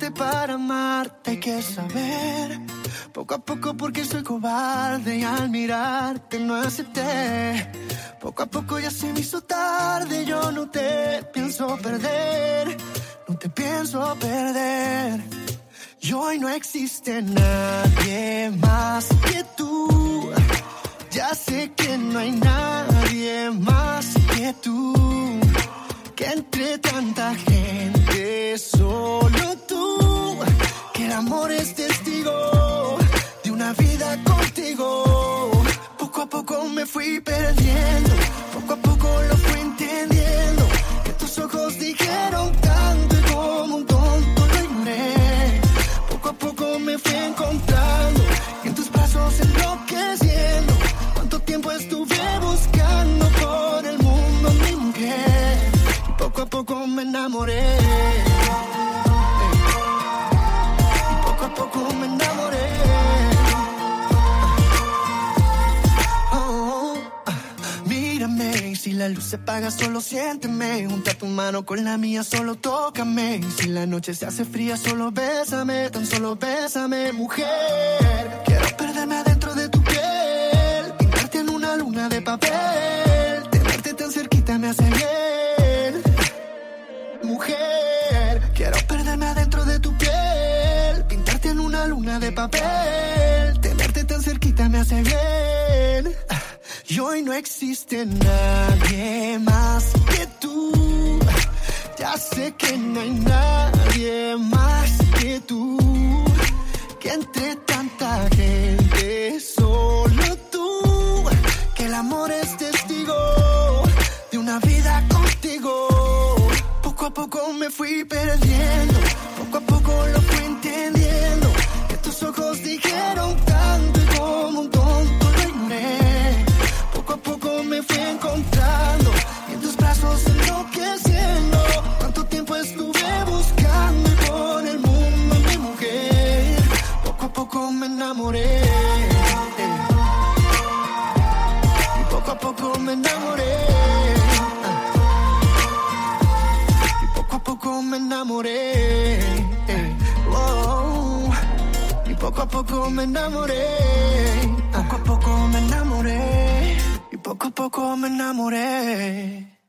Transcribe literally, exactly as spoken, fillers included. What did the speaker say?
que para amarte hay que saber. Poco a poco porque soy cobarde y al mirarte no acepté. Poco a poco ya se me hizo tarde, yo no te pienso perder. No te pienso perder. Y hoy no existe nadie más que tú. Ya sé que no hay nadie más que tú. Que entre tanta gente solo tú. Que el amor es testigo de una vida contigo. Poco a poco me fui perdiendo. Poco a poco lo fui entendiendo. Que tus ojos dijeron tanto y como un tonto lo ignoré. Poco a poco me fui encontrando y en tus brazos enloqueciendo. Cuánto tiempo estuve buscando por el mundo mi mujer. Y poco a poco me enamoré. Y poco a poco me enamoré. Oh, mírame, y si la luz se apaga solo siénteme. Junta tu mano con la mía, solo tócame. Y si la noche se hace fría, solo bésame, tan solo bésame, mujer. Quiero perderme adentro de tu piel, pintarte en una luna de papel. Tenerte tan cerquita me hace bien, mujer. Quiero perderme adentro de tu piel, pintarte en una luna de papel. Tenerte tan cerquita me hace bien. Y hoy no existe nadie más que tú. Ya sé que no hay nadie más que tú. Que entre tanta gente solo tú. Que el amor es testigo de una vida contigo. Poco a poco me fui perdiendo. Poco a poco lo fui entendiendo. Que tus ojos dijeron tanto y como un tonto lo ignoré. Poco a poco me fui encontrando y en tus brazos enloqueciendo. Cuánto tiempo estuve buscando y por el mundo mi mujer. Poco a poco me enamoré. Y poco a poco me enamoré. Y poco a poco me enamoré. Oh, y poco a poco me enamoré. Poco a poco me enamoré. Y poco a poco me enamoré.